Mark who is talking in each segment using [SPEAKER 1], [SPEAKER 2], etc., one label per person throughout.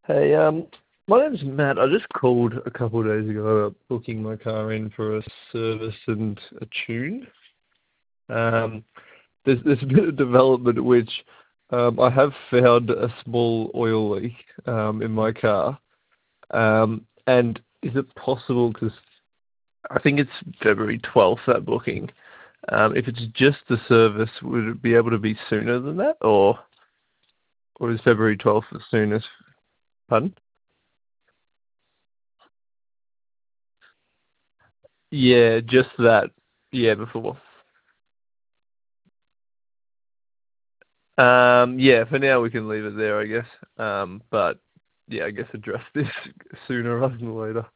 [SPEAKER 1] Hey, my name's Matt. I just called a couple of days ago about booking my car in for a service and a tune. Um, there's a bit of development which I have found a small oil leak in my car. And is it possible, because I think it's February 12th, that booking. If it's just the service, would it be able to be sooner than that, or is February 12th the soonest? Pardon? Yeah, just that. Yeah, before. Yeah, for now we can leave it there, I guess. But yeah, I guess address this sooner rather than later.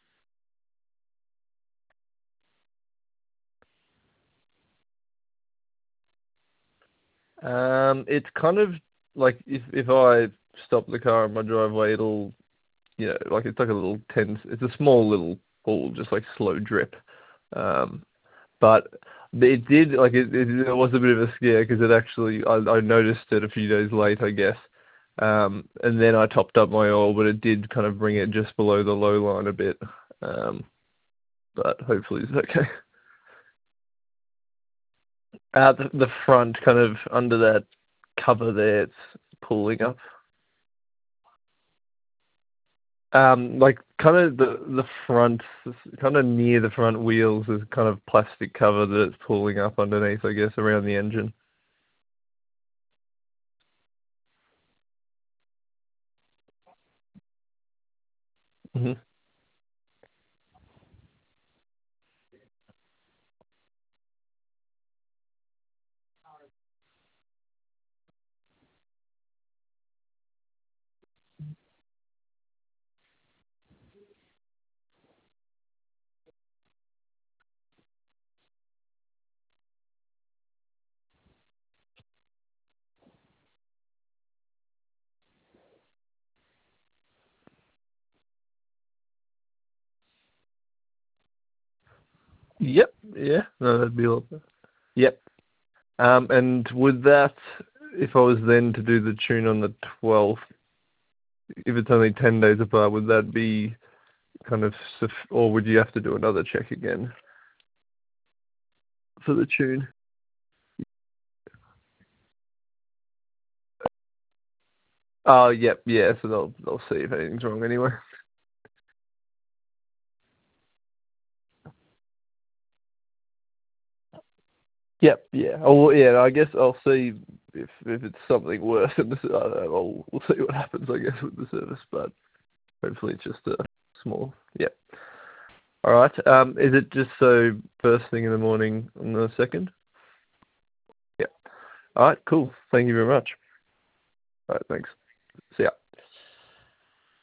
[SPEAKER 1] It's kind of like if I stop the car in my driveway, it'll, like it's like a little it's a small little pool, just like slow drip. Um, but it did, like it was a bit of a scare because it actually, I noticed it a few days late, I guess. And then I topped up my oil, but it did kind of bring it just below the low line a bit. Um, but hopefully it's okay. The front, kind of under that cover there, it's pulling up. Like kind of the front, kind of near the front wheels, there's kind of plastic cover that it's pulling up underneath, I guess, around the engine. hmm Yep. Yeah. No, that'd be a lot better. Yep. And would that, if I was then to do the tune on the 12th, if it's only 10 days apart, would that be kind of, or would you have to do another check again for the tune? Oh, yep, yeah. So they'll see if anything's wrong anyway. Yep, yeah. Oh, well, yeah. I guess I'll see if it's something worse. And I don't know, we'll see what happens, I guess, with the service. But hopefully it's just a small. Yep. All right. Is it just so first thing in the morning on the second? Yep. All right. Cool. Thank you very much. All right. Thanks. See ya.